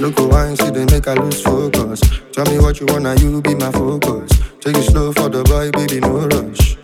Look wine, see they make I lose focus. Tell me what you wanna, you be my focus. Take it slow for the boy, baby, no rush.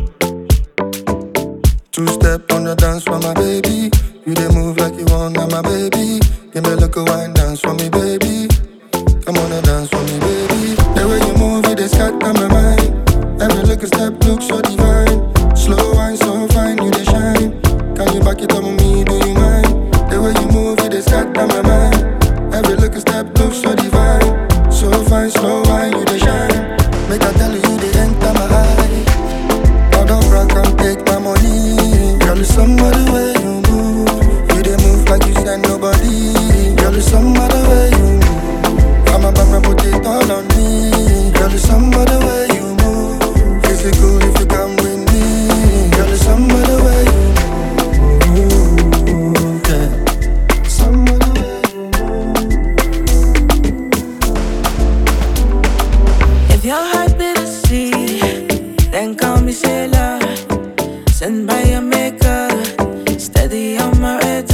Two-step on the dance for my baby. You dey move like you wanna, my baby. Give me a look wine, dance for me, baby. Come on and dance for me, baby. The way you move it, it's got on my mind. Every little step looks so divine. Slow wine, so fine, you dey shine. Can you back it up with me, do you mind? The way you move it, it's got on my mind. Every little step looks so divine. So fine, slow wine, you dey shine. Make I tell you, you dey enter my eye. Out of rock, come take my money. Girl, it's somebody way you move. You dey move like you send nobody. Girl, it's somebody way you move. I'm about to put it all on me. Girl, it's somebody way you move. Physical if you come with me. Girl, it's somebody way you move. Yeah. Somebody way you move. If your heart be the sea, then call me sailor. Send by your maker, steady on my red